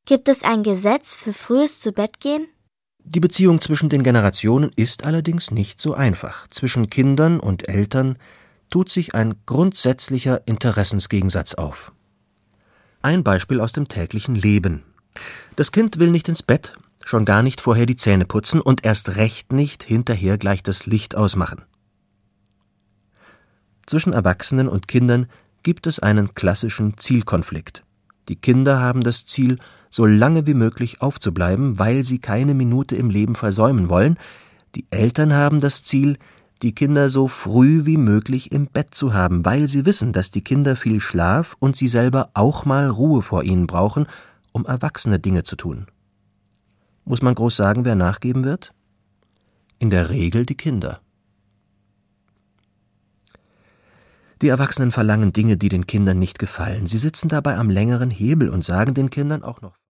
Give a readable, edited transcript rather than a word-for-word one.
Gibt es ein Gesetz für frühes Zubettgehen? Die Beziehung zwischen den Generationen ist allerdings nicht so einfach. Zwischen Kindern und Eltern tut sich ein grundsätzlicher Interessensgegensatz auf. Ein Beispiel aus dem täglichen Leben. Das Kind will nicht ins Bett, schon gar nicht vorher die Zähne putzen und erst recht nicht hinterher gleich das Licht ausmachen. Zwischen Erwachsenen und Kindern gibt es einen klassischen Zielkonflikt. Die Kinder haben das Ziel, so lange wie möglich aufzubleiben, weil sie keine Minute im Leben versäumen wollen. Die Eltern haben das Ziel, die Kinder so früh wie möglich im Bett zu haben, weil sie wissen, dass die Kinder viel Schlaf und sie selber auch mal Ruhe vor ihnen brauchen, um erwachsene Dinge zu tun. Muss man groß sagen, wer nachgeben wird? In der Regel die Kinder. Die Erwachsenen verlangen Dinge, die den Kindern nicht gefallen. Sie sitzen dabei am längeren Hebel und sagen den Kindern auch noch